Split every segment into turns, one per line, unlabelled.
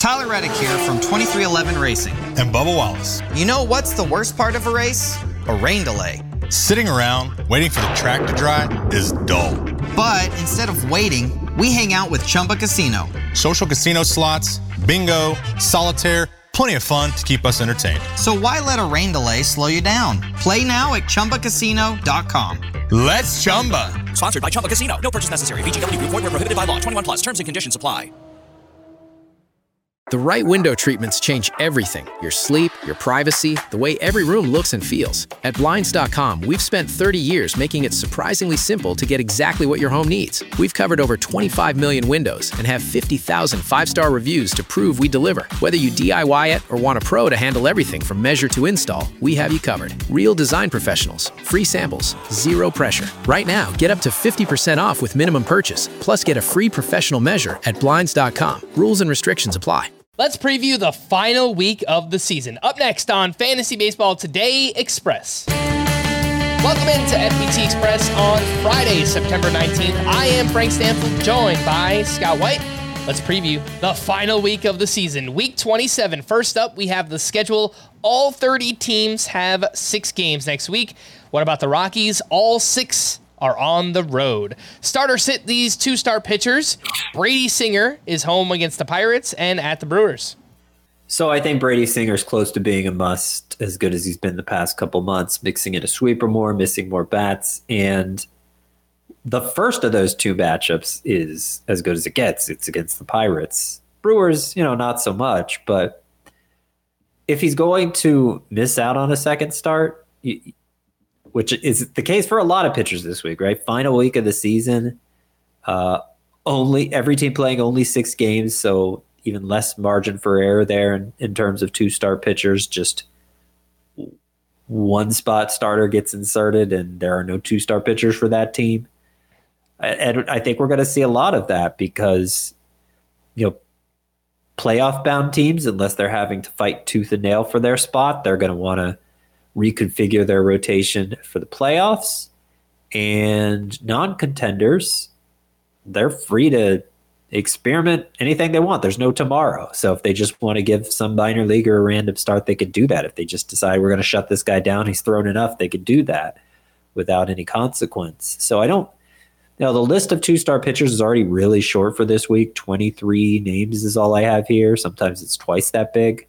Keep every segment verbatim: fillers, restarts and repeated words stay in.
Tyler Reddick here from twenty-three eleven Racing.
And Bubba Wallace.
You know what's the worst part of a race? A rain delay.
Sitting around waiting for the track to dry is dull.
But instead of waiting, we hang out with Chumba Casino.
Social casino slots, bingo, solitaire, plenty of fun to keep us entertained.
So why let a rain delay slow you down? Play now at Chumba Casino dot com.
Let's Chumba.
Sponsored by Chumba Casino. No purchase necessary. V G W Group. Void where prohibited by law. twenty-one plus. Terms and conditions apply.
The right window treatments change everything. Your sleep, your privacy, the way every room looks and feels. At Blinds dot com, we've spent thirty years making it surprisingly simple to get exactly what your home needs. We've covered over twenty-five million windows and have fifty thousand five-star reviews to prove we deliver. Whether you D I Y it or want a pro to handle everything from measure to install, we have you covered. Real design professionals, free samples, zero pressure. Right now, get up to fifty percent off with minimum purchase, plus get a free professional measure at Blinds dot com. Rules and restrictions apply.
Let's preview the final week of the season. Up next on Fantasy Baseball Today Express. Welcome into F B T Express on Friday, September nineteenth. I am Frank Stanfield, joined by Scott White. Let's preview the final week of the season. Week twenty-seven. First up, we have the schedule. All thirty teams have six games next week. What about the Rockies? All six are on the road. Starter sit these two-star pitchers. Brady Singer is home against the Pirates and at the Brewers.
So I think Brady Singer's close to being a must, as good as he's been the past couple months, mixing in a sweeper more, missing more bats. And the first of those two matchups is as good as it gets. It's against the Pirates. Brewers, you know, not so much. But if he's going to miss out on a second start, you, which is the case for a lot of pitchers this week, right? Final week of the season, uh, only every team playing only six games, so even less margin for error there in, in terms of two-star pitchers. Just one spot starter gets inserted, and there are no two-star pitchers for that team. And I think we're going to see a lot of that because, you know, playoff-bound teams, unless they're having to fight tooth and nail for their spot, they're going to want to reconfigure their rotation for the playoffs. And non-contenders, they're free to experiment anything they want. There's no tomorrow. So if they just want to give some minor leaguer a random start, they could do that. If they just decide we're going to shut this guy down, he's thrown enough, they could do that without any consequence. So I don't, you know, the list of two-star pitchers is already really short for this week. twenty-three names is all I have here. Sometimes it's twice that big.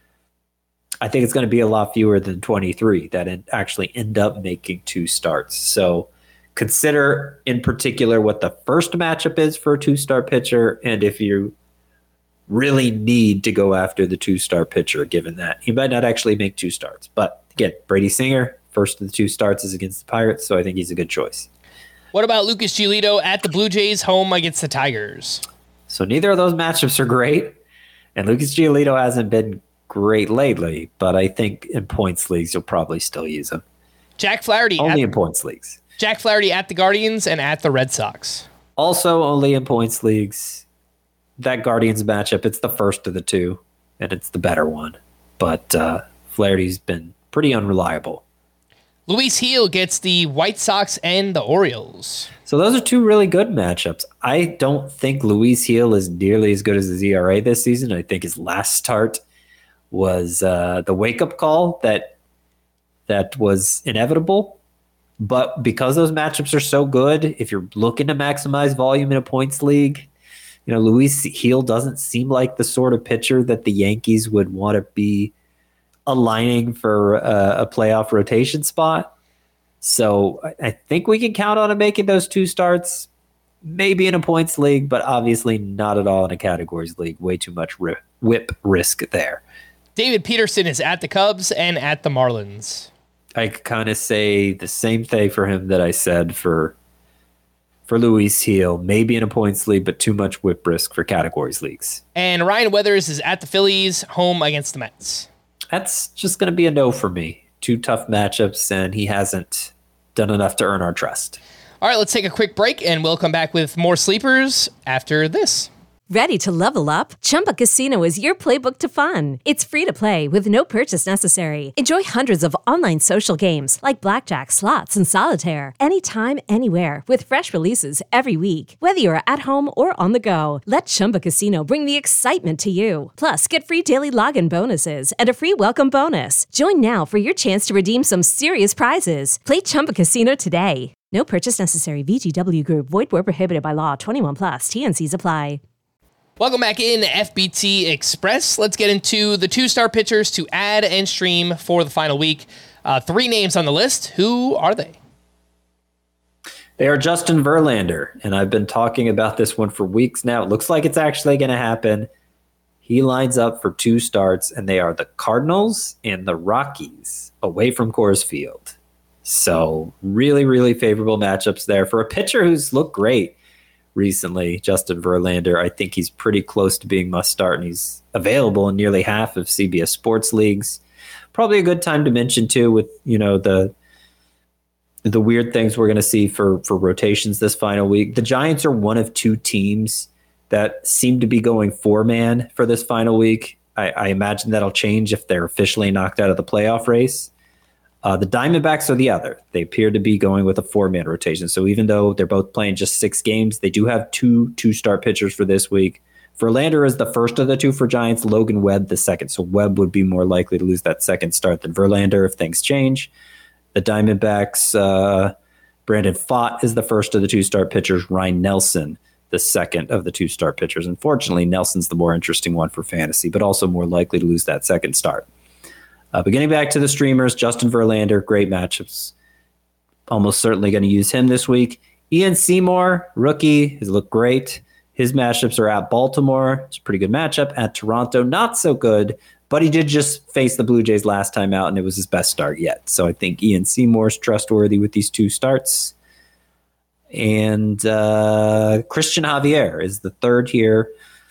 I think it's going to be a lot fewer than twenty-three that actually end up making two starts. So consider in particular what the first matchup is for a two-star pitcher, and if you really need to go after the two-star pitcher, given that he might not actually make two starts. But again, Brady Singer, first of the two starts is against the Pirates, so I think he's a good choice.
What about Lucas Giolito at the Blue Jays, home against the Tigers?
So neither of those matchups are great, and Lucas Giolito hasn't been great lately, but I think in points leagues you'll probably still use him.
Jack Flaherty.
Only
at,
in points leagues.
Jack Flaherty at the Guardians and at the Red Sox.
Also only in points leagues. That Guardians matchup, it's the first of the two, and it's the better one. But uh, Flaherty's been pretty unreliable.
Luis Gil gets the White Sox and the Orioles.
So those are two really good matchups. I don't think Luis Gil is nearly as good as his E R A this season. I think his last start was uh, the wake-up call that that was inevitable. But because those matchups are so good, if you're looking to maximize volume in a points league, you know, Luis Gil doesn't seem like the sort of pitcher that the Yankees would want to be aligning for a, a playoff rotation spot. So I, I think we can count on him making those two starts, maybe in a points league, but obviously not at all in a categories league. Way too much ri- whip risk there.
David Peterson is at the Cubs and at the Marlins.
I kind of say the same thing for him that I said for for Luis Gil. Maybe in a points league, but too much whip risk for categories leagues.
And Ryan Weathers is at the Phillies, home against the Mets.
That's just going to be a no for me. Two tough matchups, and he hasn't done enough to earn our trust.
All right, let's take a quick break, and we'll come back with more sleepers after this.
Ready to level up? Chumba Casino is your playbook to fun. It's free to play with no purchase necessary. Enjoy hundreds of online social games like blackjack, slots, and solitaire anytime, anywhere with fresh releases every week. Whether you're at home or on the go, let Chumba Casino bring the excitement to you. Plus, get free daily login bonuses and a free welcome bonus. Join now for your chance to redeem some serious prizes. Play Chumba Casino today. No purchase necessary. V G W Group. Void where prohibited by law. twenty-one plus. T N Cs apply.
Welcome back in F B T Express. Let's get into the two-star pitchers to add and stream for the final week. Uh, three names on the list. Who are they?
They are Justin Verlander, and I've been talking about this one for weeks now. It looks like it's actually going to happen. He lines up for two starts, and they are the Cardinals and the Rockies away from Coors Field. So really, really favorable matchups there for a pitcher who's looked great recently. Justin Verlander, I think he's pretty close to being must start, and he's available in nearly half of C B S Sports leagues. Probably a good time to mention too, with you know the the weird things we're going to see for for rotations this final week. The Giants are one of two teams that seem to be going four man for this final week. I, I imagine that'll change if they're officially knocked out of the playoff race. Uh, the Diamondbacks are the other. They appear to be going with a four-man rotation. So even though they're both playing just six games, they do have two two-start pitchers for this week. Verlander is the first of the two for Giants, Logan Webb the second. So Webb would be more likely to lose that second start than Verlander if things change. The Diamondbacks, uh, Brandon Pfaadt is the first of the two-start pitchers. Ryan Nelson, the second of the two-start pitchers. Unfortunately, Nelson's the more interesting one for fantasy, but also more likely to lose that second start. Uh, but getting back to the streamers, Justin Verlander, great matchups. Almost certainly going to use him this week. Ian Seymour, rookie, has looked great. His matchups are at Baltimore. It's a pretty good matchup. At Toronto, not so good, but he did just face the Blue Jays last time out, and it was his best start yet. So I think Ian Seymour's trustworthy with these two starts. And uh, Christian Javier is the third here.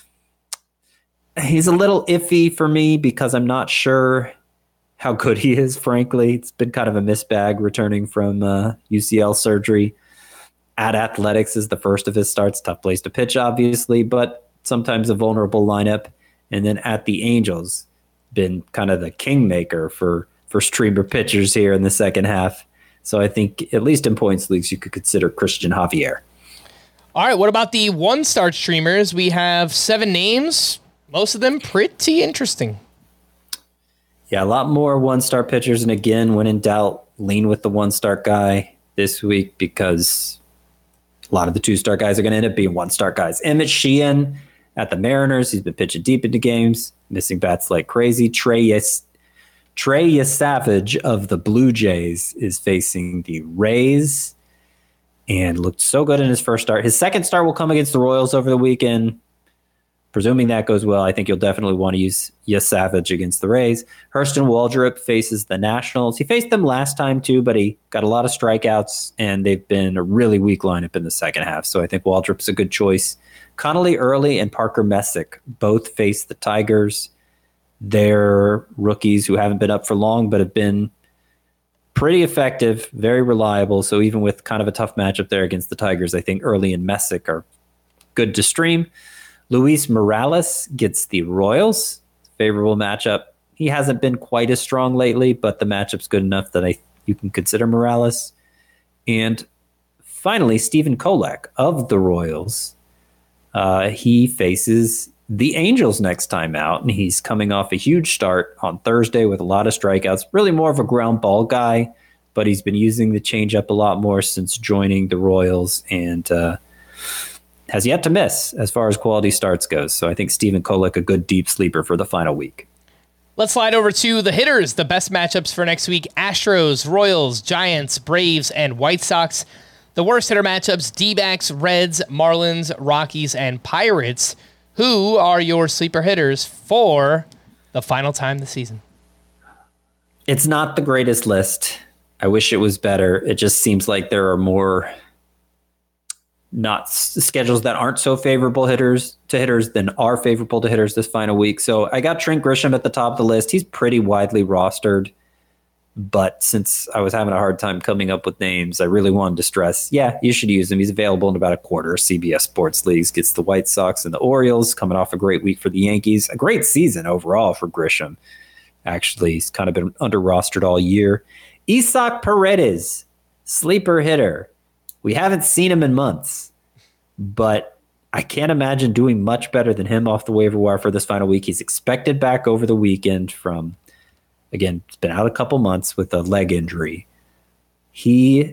He's a little iffy for me because I'm not sure how good he is, frankly. It's been kind of a missed bag returning from uh, U C L surgery. At Athletics is the first of his starts. Tough place to pitch, obviously, but sometimes a vulnerable lineup. And then at the Angels, been kind of the kingmaker for, for streamer pitchers here in the second half. So I think, at least in points leagues, you could consider Christian Javier.
All right, what about the one-start streamers? We have seven names, most of them pretty interesting.
Yeah, a lot more one-star pitchers. And again, when in doubt, lean with the one-star guy this week because a lot of the two-star guys are going to end up being one-star guys. Emmett Sheehan at the Mariners. He's been pitching deep into games, missing bats like crazy. Trey Yes- Trey Yesavage of the Blue Jays is facing the Rays and looked so good in his first start. His second start will come against the Royals over the weekend. Presuming that goes well, I think you'll definitely want to use Yesavage against the Rays. Hurston Waldrop faces the Nationals. He faced them last time too, but he got a lot of strikeouts, and they've been a really weak lineup in the second half. So I think Waldrop's a good choice. Connolly Early and Parker Messick both face the Tigers. They're rookies who haven't been up for long, but have been pretty effective, very reliable. So even with kind of a tough matchup there against the Tigers, I think Early and Messick are good to stream. Luis Morales gets the Royals. Favorable matchup. He hasn't been quite as strong lately, but the matchup's good enough that I you can consider Morales. And finally, Stephen Kolek of the Royals. Uh, he faces the Angels next time out, and he's coming off a huge start on Thursday with a lot of strikeouts. Really more of a ground ball guy, but he's been using the changeup a lot more since joining the Royals, and uh, has yet to miss as far as quality starts goes. So I think Stephen Kolek, a good deep sleeper for the final week.
Let's slide over to the hitters. The best matchups for next week: Astros, Royals, Giants, Braves, and White Sox. The worst hitter matchups: D-backs, Reds, Marlins, Rockies, and Pirates. Who are your sleeper hitters for the final time this season?
It's not the greatest list. I wish it was better. It just seems like there are more not s- schedules that aren't so favorable hitters to hitters than are favorable to hitters this final week. So I got Trent Grisham at the top of the list. He's pretty widely rostered. But since I was having a hard time coming up with names, I really wanted to stress, yeah, you should use him. He's available in about a quarter of C B S Sports leagues. Gets the White Sox and the Orioles, coming off a great week for the Yankees. A great season overall for Grisham. Actually, he's kind of been under-rostered all year. Isaac Paredes, sleeper hitter. We haven't seen him in months, but I can't imagine doing much better than him off the waiver wire for this final week. He's expected back over the weekend from, again, it's been out a couple months with a leg injury. He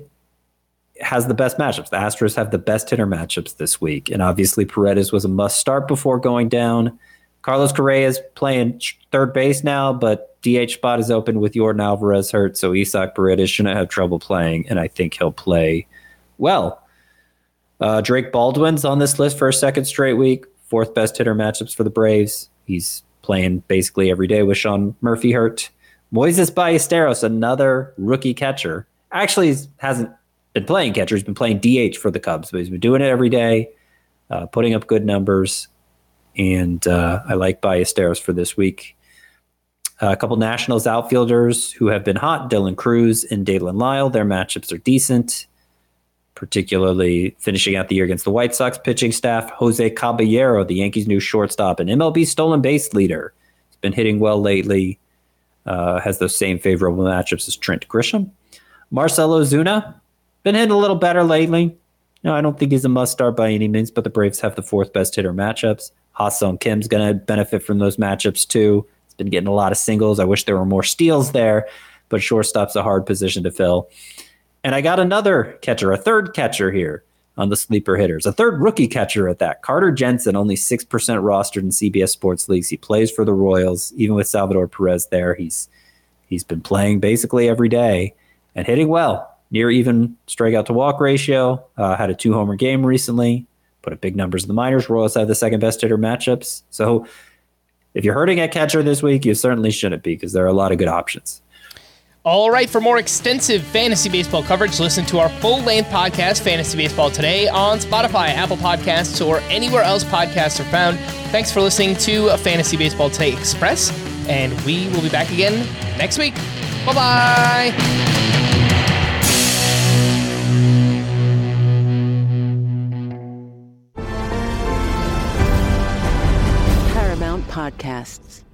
has the best matchups. The Astros have the best hitter matchups this week, and obviously Paredes was a must-start before going down. Carlos Correa is playing third base now, but D H spot is open with Yordan Alvarez hurt, so Isaac Paredes shouldn't have trouble playing, and I think he'll play well. Uh, Drake Baldwin's on this list for a second straight week. Fourth best hitter matchups for the Braves. He's playing basically every day with Sean Murphy hurt. Moises Ballesteros, another rookie catcher. Actually, he hasn't been playing catcher. He's been playing D H for the Cubs, but he's been doing it every day, uh, putting up good numbers. And uh, I like Ballesteros for this week. Uh, a couple Nationals outfielders who have been hot, Dylan Cruz and Dalen Lyle. Their matchups are decent, particularly finishing out the year against the White Sox pitching staff. Jose Caballero, the Yankees' new shortstop and M L B stolen base leader. He's been hitting well lately. Uh, has those same favorable matchups as Trent Grisham. Marcell Ozuna, been hitting a little better lately. No, I don't think he's a must-start by any means, but the Braves have the fourth best hitter matchups. Ha-Seong Kim's going to benefit from those matchups too. He's been getting a lot of singles. I wish there were more steals there, but shortstop's a hard position to fill. And I got another catcher, a third catcher here on the sleeper hitters, a third rookie catcher at that. Carter Jensen, only six percent rostered in C B S Sports leagues. He plays for the Royals. Even with Salvador Perez there, he's he's been playing basically every day and hitting well. Near even strikeout to walk ratio. Uh, had a two homer game recently. Put up big numbers in the minors. Royals have the second best hitter matchups. So if you're hurting at catcher this week, you certainly shouldn't be, because there are a lot of good options.
All right, for more extensive fantasy baseball coverage, listen to our full-length podcast, Fantasy Baseball Today, on Spotify, Apple Podcasts, or anywhere else podcasts are found. Thanks for listening to Fantasy Baseball Today Express, and we will be back again next week. Bye-bye!
Podcasts.